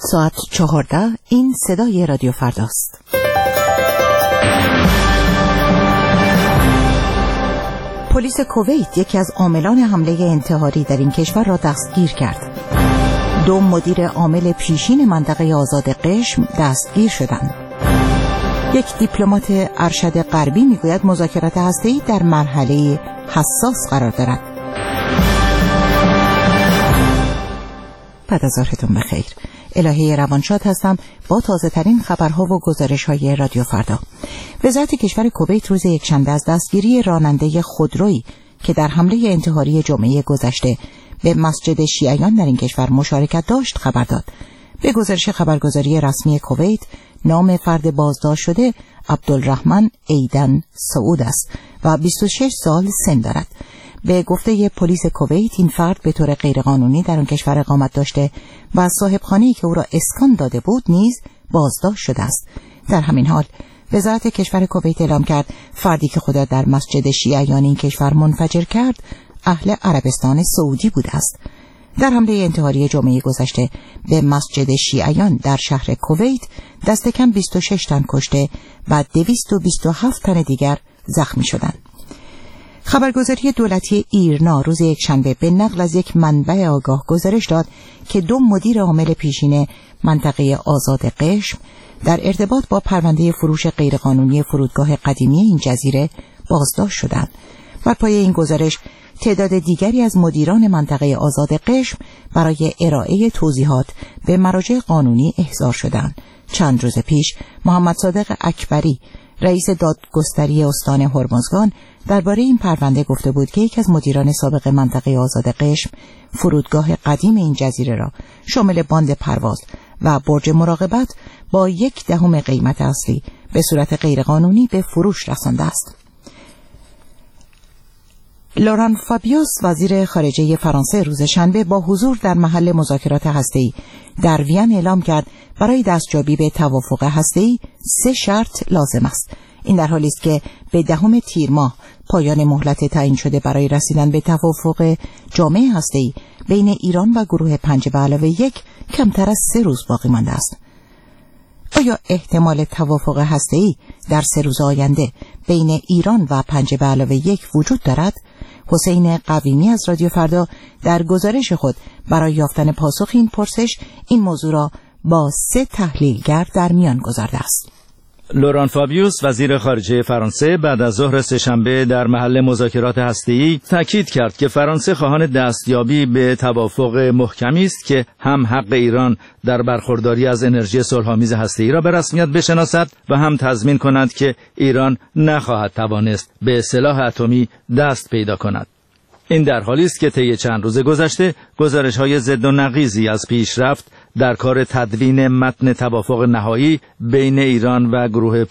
ساعت 14. این صدای رادیو فرداست. پلیس کویت یکی از عاملان حمله انتحاری در این کشور را دستگیر کرد. 2 مدیر عامل پیشین منطقه آزاد قشم دستگیر شدند. یک دیپلمات ارشد غربی میگوید مذاکرات هسته‌ای در مرحله حساس قرار دارد. بعد از ظهرتون بخیر. الهه روانشاد هستم با تازه ترین خبرها و گزارش های رادیو فردا. وزارت کشور کویت روز یکشنبه از دستگیری راننده خودرویی که در حمله انتحاری جمعه گذشته به مسجد شیعیان در این کشور مشارکت داشت خبر داد. به گزارش خبرگزاری رسمی کویت، نام فرد بازداشت شده عبدالرحمن ایدن سعود است و 26 سال سن دارد. به گفته پلیس کویت این فرد به طور غیرقانونی در آن کشور اقامت داشته و صاحب خانه‌ای که او را اسکان داده بود نیز بازداشت شده است. در همین حال وزارت کشور کویت اعلام کرد فردی که خود را در مسجد شیعیان این کشور منفجر کرد اهل عربستان سعودی بوده است. در حمله انتحاری جمعه گذشته به مسجد شیعیان در شهر کویت دست کم 26 تن کشته و 227 تن دیگر زخمی شدند. خبرگزاری دولتی ایرنا روز یکشنبه به نقل از یک منبع آگاه گزارش داد که 2 مدیر عامل پیشین منطقه آزاد قشم در ارتباط با پرونده فروش غیرقانونی فرودگاه قدیمی این جزیره بازداشت شدند. بر پایه این گزارش تعداد دیگری از مدیران منطقه آزاد قشم برای ارائه توضیحات به مراجع قانونی احضار شدند. چند روز پیش محمد صادق اکبری رئیس دادگستری استان هرمزگان درباره این پرونده گفته بود که یکی از مدیران سابق منطقه آزاد قشم فرودگاه قدیم این جزیره را شامل باند پرواز و برج مراقبت با 1/10 قیمت اصلی به صورت غیرقانونی به فروش رسانده است. لوران فابیوس وزیر خارجه فرانسه روز شنبه با حضور در محل مذاکرات هسته‌ای در وین اعلام کرد برای دستیابی به توافق هسته‌ای 3 شرط لازم است. این در حالی است که به 10 تیر ماه پایان مهلت تعیین شده برای رسیدن به توافق جامع هسته‌ای بین ایران و گروه 5+1 کمتر از 3 روز باقی مانده است. آیا احتمال توافق هسته‌ای در 3 روز آینده بین ایران و 5+1 وجود دارد؟ حسین قویمی از رادیو فردا در گزارش خود برای یافتن پاسخ این پرسش این موضوع را با 3 تحلیلگر در میان گذارده است. لوران فابیوس وزیر خارجه فرانسه بعد از ظهر سه‌شنبه در محل مذاکرات هسته‌ای تاکید کرد که فرانسه خواهان دستیابی به توافق محکمی است که هم حق ایران در برخورداری از انرژی صلح‌آمیز هسته‌ای را به رسمیت بشناسد و هم تضمین کند که ایران نخواهد توانست به سلاح اتمی دست پیدا کند. این در حالی است که طی چند روز گذشته گزارش‌های ضد و نقیضی از پیشرفت در کار تدوین متن توافق نهایی بین ایران و گروه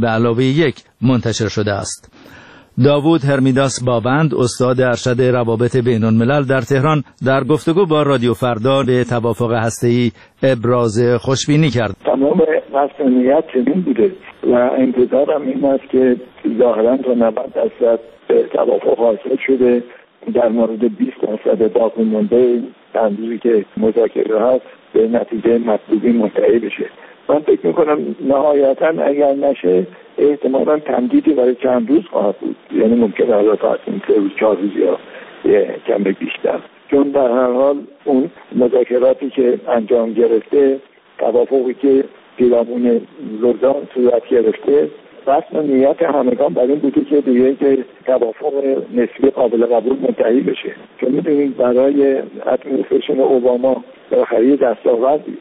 5+1 منتشر شده است. داوود هرمیداس بابند استاد ارشد روابط بین‌الملل در تهران در گفتگو با رادیو فردا به توافق هسته‌ای ابراز خوشبینی کرد. تمام مسئولیت چنین بوده و انتظارم این است که ظاهراً تا 90% به توافق حاصل شده. در مورد 20% باقی مانده اندازه‌ای که مذاکره هست به نتیجه مطلوبی منتهی بشه. من فکر میکنم نهایتاً اگر نشه احتمالاً تمدیدی برای چند روز خواهد بود، یعنی ممکنه حالا تا 3 روز 4 روز یا کم بیشتر، چون در هر حال اون مذاکراتی که انجام گرفته، توافقی که پیرامون لوزان صورت گرفته، رسم نیت همگان بر این بوده که دیگه که توافق نسبی قابل قبول منتهی بشه. چون میدونید برای ادمنستریشن اوباما بالاخره دستاوردی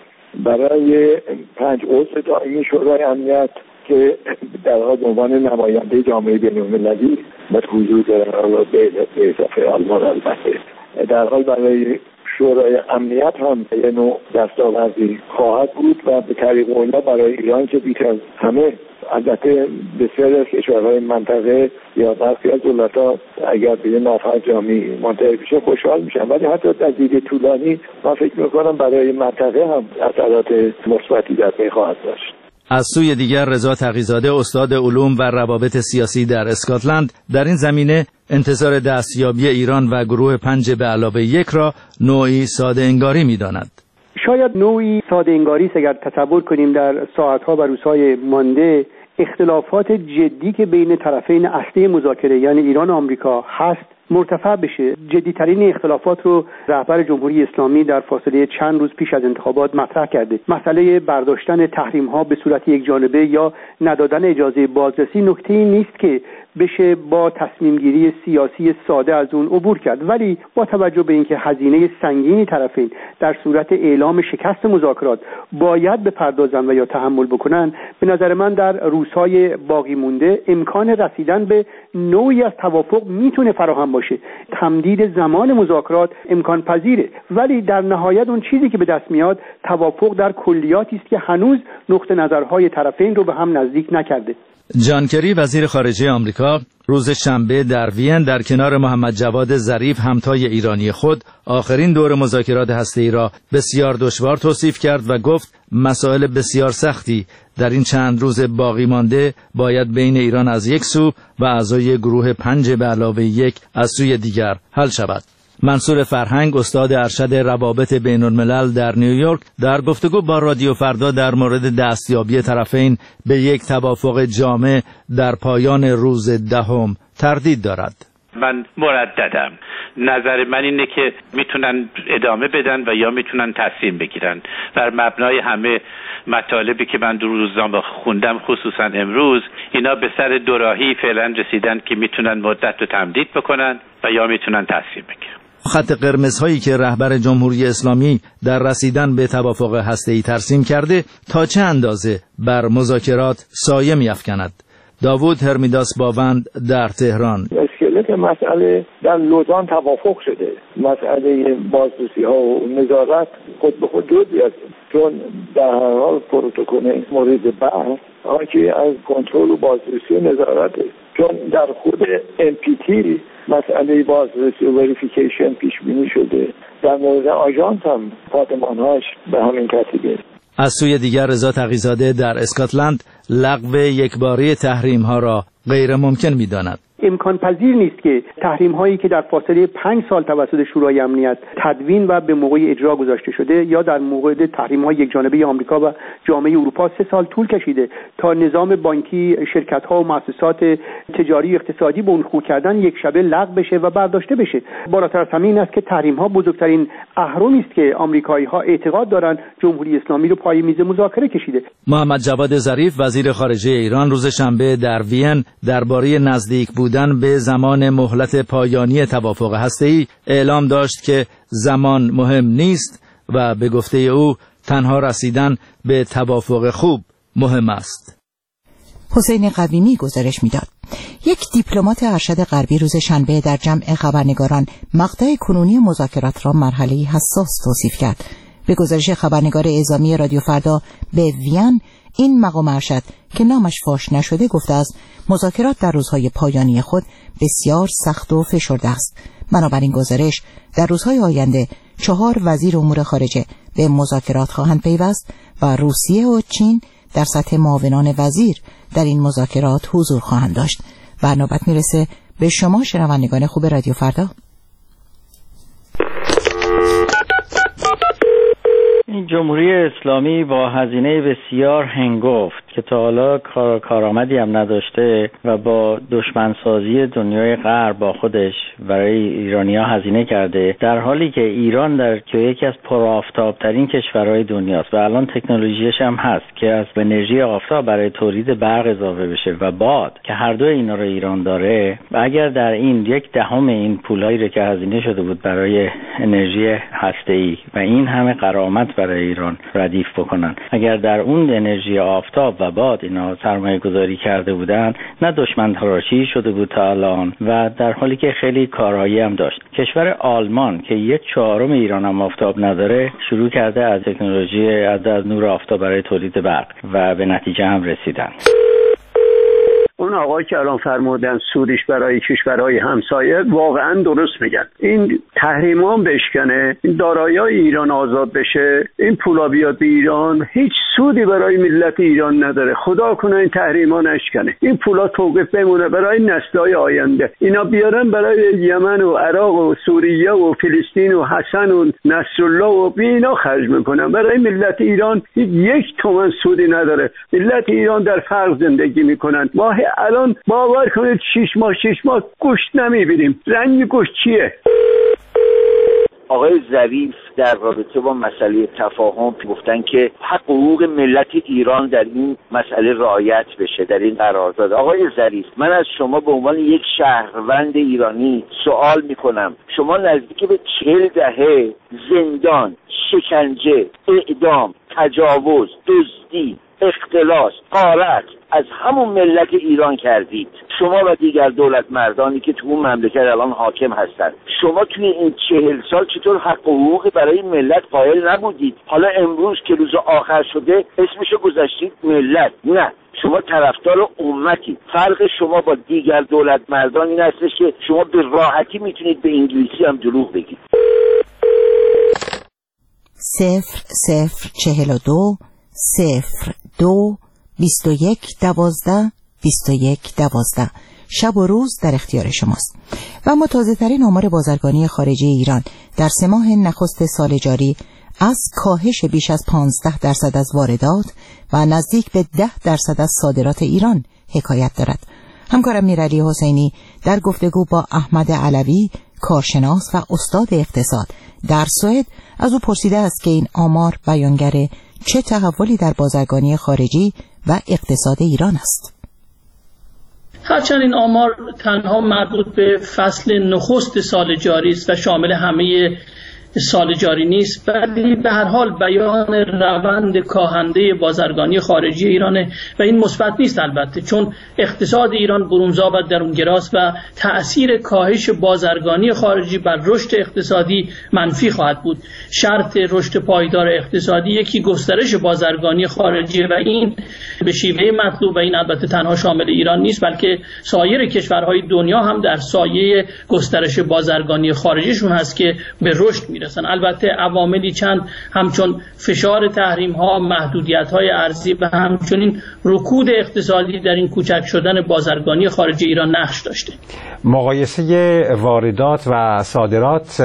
برای 5 عضو دائمی شورای امنیت که در واقع عنوان نماینده جامعه بین‌المللی و حضور دارن به اضافه آلمان البته در حال برای شورای امنیت هم یه نوع دستاوردی خواهد بود و به طریق اونا برای ایران که بیش از همه البته بسیاری از کشورهای منطقه یا برخی از دولت‌ها اگر به نافرجامی منتهی بشه خوشحال میشن، ولی حتی در دید طولانی من فکر میکنم برای منطقه هم اثرات مثبتی در پی خواهد داشت. از سوی دیگر رضا تقی‌زاده استاد علوم و روابط سیاسی در اسکاتلند در این زمینه انتظار دستیابی ایران و گروه 5+1 را نوعی ساده انگاری می‌داند. شاید نوعی ساده انگاری اگر تصور کنیم در ساعت‌ها و روزهای مانده اختلافات جدی که بین طرفین اصلی مذاکره یعنی ایران و آمریکا هست مرتفع بشه. جدی‌ترین اختلافات رو رهبر جمهوری اسلامی در فاصله چند روز پیش از انتخابات مطرح کرده. مسئله برداشتن تحریم‌ها به صورت یکجانبه یا ندادن اجازه بازرسی نکته‌ای نیست که بشه با تصمیم گیری سیاسی ساده از اون عبور کرد، ولی با توجه به اینکه هزینه سنگینی طرفین در صورت اعلام شکست مذاکرات باید بپردازن و یا تحمل بکنن، به نظر من در روزهای باقی مونده امکان رسیدن به نوعی از توافق میتونه فراهم باشه. تمدید زمان مذاکرات امکان پذیره، ولی در نهایت اون چیزی که به دست میاد توافق در کلیاتی است که هنوز نقطه نظرهای طرفین رو به هم نزدیک نکرده. جان کری وزیر خارجه آمریکا روز شنبه در وین در کنار محمد جواد ظریف همتای ایرانی خود آخرین دور مذاکرات هسته‌ای را بسیار دشوار توصیف کرد و گفت مسائل بسیار سختی در این چند روز باقی مانده باید بین ایران از یک سو و اعضای گروه 5+1 از سوی دیگر حل شود. منصور فرهنگ استاد ارشد روابط بین الملل در نیویورک در گفتگو با رادیو فردا در مورد دستیابی طرفین به یک توافق جامع در پایان روز دهم تردید دارد. من مرددم. نظر من اینه که میتونن ادامه بدن و یا میتونن تصمیم بگیرن. بر مبنای همه مطالبی که من در روزنامه خوندم خصوصا امروز، اینا به سر دوراهی فعلا رسیدن که میتونن مدت رو تمدید بکنن و یا میتونن تصمیم بگیرن. خط قرمزهایی که رهبر جمهوری اسلامی در رسیدن به توافق هسته‌ای ترسیم کرده تا چه اندازه بر مذاکرات سایه می‌افکند؟ داوود هرمیداس باوند در تهران. اسکلت مسئله در لوزان توافق شده. مسئله بازرسی‌ها و نظارت خود به خود جزئی است، چون در هر حال پروتکل مورد بحث که از کنترل و بازرسی و نظارت است. چون در خود NPT مسئله بازرسی و وریفیکیشن پیش بینی شده. در مورد آژانس هم پادمانهاش به همین ترتیبه. از سوی دیگر رضا تقی‌زاده در اسکاتلند لغو یکباره تحریم‌ها را غیر ممکن می‌داند. امکان پذیر نیست که تحریم هایی که در فاصله 5 سال توسط شورای امنیت تدوین و به موقع اجرا گذاشته شده یا در مورد تحریم های یکجانبه آمریکا و جامعه اروپا 3 سال طول کشیده تا نظام بانکی، شرکت ها و مؤسسات تجاری و اقتصادی به اون خو کردن یک شبه لغو بشه و برداشته بشه. بالاتر از همین است که تحریم ها بزرگترین اهرمی است که آمریکایی ها اعتقاد دارند جمهوری اسلامی رو پای میز مذاکره کشیده. محمد جواد ظریف وزیر خارجه ایران روز شنبه در وین درباره نزدیک بودن به زمان مهلت پایانی توافق هسته‌ای اعلام داشت که زمان مهم نیست و به گفته او تنها رسیدن به توافق خوب مهم است. حسین قویمی گزارش میداد. یک دیپلمات ارشد غربی روز شنبه در جمع خبرنگاران مقطع کنونی مذاکرات را مرحله‌ای حساس توصیف کرد. به گزارش خبرنگار اعزامی رادیو فردا به وین، این مقام ارشد که نامش فاش نشده گفته است مذاکرات در روزهای پایانی خود بسیار سخت و فشرده است. بنابراین گزارش در روزهای آینده 4 وزیر امور خارجه به مذاکرات خواهند پیوست و روسیه و چین در سطح معاونان وزیر در این مذاکرات حضور خواهند داشت. و نوبت میرسه به شما شنوندگان خوب رادیو فردا. این جمهوری اسلامی با هزینه بسیار هنگفت که تا حالا کارآمدی هم نداشته و با دشمنسازی دنیای غرب با خودش برای ایرانی‌ها هزینه کرده، در حالی که ایران که یکی از پرآفتاب‌ترین کشورهای دنیاست و الان تکنولوژیش هم هست که از انرژی آفتاب برای تولید برق اضافه بشه و باد که هر دو اینا رو ایران داره، و اگر در این 1/10 این پولایی رو که هزینه شده بود برای انرژی هسته‌ای و این همه غرامت برای ایران ردیف بکنن، اگر در اون انرژی آفتاب و باد اینا سرمایه گذاری کرده بودن، نه دشمن تراشی شده بود تا الان و در حالی که خیلی کارایی هم داشت. کشور آلمان که 1/4 ایران هم آفتاب نداره شروع کرده از تکنولوژی از نور آفتاب برای تولید برق و به نتیجه هم رسیدن. اون آقایی که الان فرمودن سودش برای کشورهای همسایه واقعا درست میگن. این تحریم‌ها بشکنه، این دارایی‌های ایران آزاد بشه، این پولا بیاد به ایران، هیچ سودی برای ملت ایران نداره. خدا کنه این تحریما نشکنه، این پولا توقف بمونه برای نسل‌های آینده. اینا بیارن برای یمن و عراق و سوریه و فلسطین و حسن و نصرالله و اینا خرج میکنن. برای ملت ایران 1 تومن سودی نداره. ملت ایران در فقر زندگی میکنن. ما الان باور کنید 6 ماه گوشت نمیبینیم. رنگ گوشت چیه؟ آقای ظریف در رابطه با مسئله تفاهم گفتن که حقوق ملت ایران در این مسئله رعایت بشه در این قرارداد. آقای ظریف، من از شما به عنوان یک شهروند ایرانی سوال میکنم، شما نزدیک به 40 دهه زندان، شکنجه، اعدام، تجاوز، دزدی، اختلاس، غارت از همون ملت ایران کردید، شما و دیگر دولت مردانی که تو اون مملکت الان حاکم هستند. شما توی این 40 سال چطور حق و حقوقی برای ملت قائل نبودید؟ حالا امروز که روز آخر شده اسمشو گذاشتید ملت. نه، شما طرفدار امتی. فرق شما با دیگر دولت مردان این هستش که شما به راحتی میتونید به انگلیسی هم دروغ بگید. 0042 02 21 12 21 12 شب و روز در اختیار شماست. و اما تازه ترین آمار بازرگانی خارجی ایران در 3 ماه نخست سال جاری از کاهش بیش از 15% از واردات و نزدیک به 10% از صادرات ایران حکایت دارد. همکارم میرعلی حسینی در گفتگو با احمد علوی، کارشناس و استاد اقتصاد در سوئد، از او پرسیده است که این آمار بیانگر چه تحولی در بازرگانی خارجی و اقتصاد ایران است. هرچند این آمار تنها مربوط به فصل نخست سال جاری است و شامل همه سال جاری نیست، ولی به هر حال بیان روند کاهنده بازرگانی خارجی ایرانه و این مثبت نیست البته، چون اقتصاد ایران برونزا و درونگراست و تأثیر کاهش بازرگانی خارجی بر رشد اقتصادی منفی خواهد بود. شرط رشد پایدار اقتصادی یکی گسترش بازرگانی خارجی و این به شیوه مطلوب و این البته تنها شامل ایران نیست، بلکه سایر کشورهای دنیا هم در سایه گسترش بازرگانی خارجیشون هست که به رشد میرسن. البته عواملی چند همچون فشار تحریم ها، محدودیت های ارزی و همچنین رکود اقتصادی در این کوچک شدن بازرگانی خارجی ایران نقش داشته. مقایسه واردات و صادرات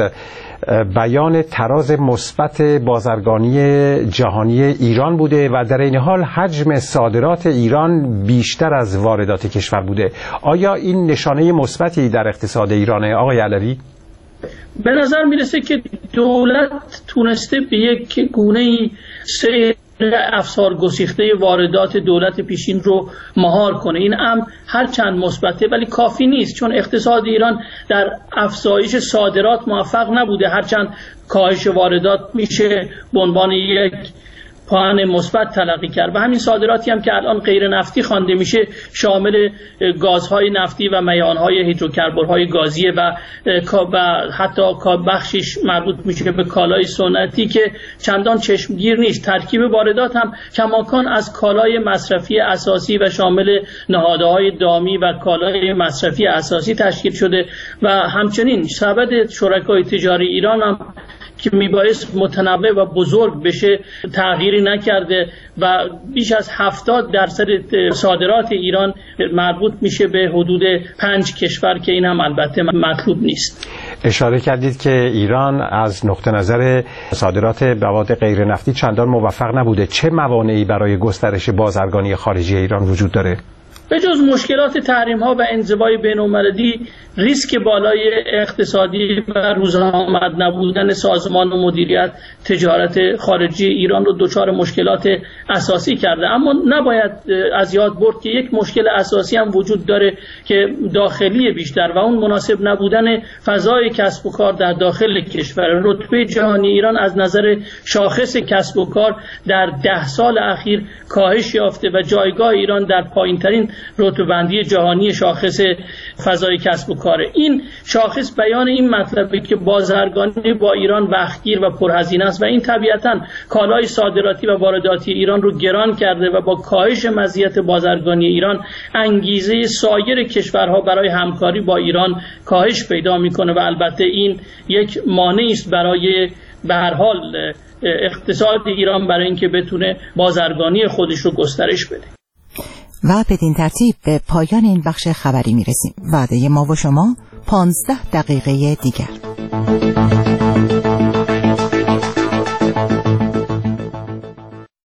بیان تراز مثبت بازرگانی جهانی ایران بوده و در این حال حجم صادرات ایران بیشتر از واردات کشور بوده. آیا این نشانه مثبتی در اقتصاد ایرانه آقای علوی؟ به نظر میرسه که دولت تونسته به یک گونه‌ای سیر افسار گسیخته واردات دولت پیشین رو مهار کنه. این امر هرچند مثبته ولی کافی نیست، چون اقتصاد ایران در افزایش صادرات موفق نبوده. هرچند کاهش واردات میشه به عنوان یک پوان مثبت تلقی کرد و همین صادراتی هم که الان غیر نفتی خوانده میشه شامل گازهای نفتی و میانهای هیدروکربن‌های گازی و حتی بخشش مربوط میشه به کالای سنتی که چندان چشمگیر نیست. ترکیب واردات هم کماکان از کالای مصرفی اساسی و شامل نهادهای دامی و کالای مصرفی اساسی تشکیل شده و همچنین سبد شرکای تجاری ایران هم که میبایست متنوع و بزرگ بشه تغییری نکرده و بیش از 70% صادرات ایران مربوط میشه به حدود 5 کشور که این هم البته مطلوب نیست. اشاره کردید که ایران از نقطه نظر صادرات مواد غیر نفتی چندان موفق نبوده. چه موانعی برای گسترش بازرگانی خارجی ایران وجود داره؟ به جز مشکلات تحریم ها و انزوای بین‌المللی، ریسک بالای اقتصادی و روزآمد نبودن سازمان و مدیریت تجارت خارجی ایران رو دچار مشکلات اساسی کرده. اما نباید از یاد برد که یک مشکل اساسی هم وجود داره که داخلی بیشتر و اون مناسب نبودن فضای کسب و کار در داخل کشور. رتبه جهانی ایران از نظر شاخص کسب و کار در 10 سال اخیر کاهش یافته و جایگاه ایران در پایین‌ترین رتبه‌بندی جهانی شاخص فضای کسب و کار. این شاخص بیان این مطلبه که بازرگانی با ایران وقتگیر و پرهزینه است و این طبیعتاً کالای صادراتی و وارداتی ایران رو گران کرده و با کاهش مزیت بازرگانی ایران انگیزه سایر کشورها برای همکاری با ایران کاهش پیدا میکنه و البته این یک مانعی است برای به هر حال اقتصاد ایران برای اینکه بتونه بازرگانی خودش رو گسترش بده. و بدین ترتیب به پایان این بخش خبری میرسیم. وعده ما و شما 15 دقیقه دیگر.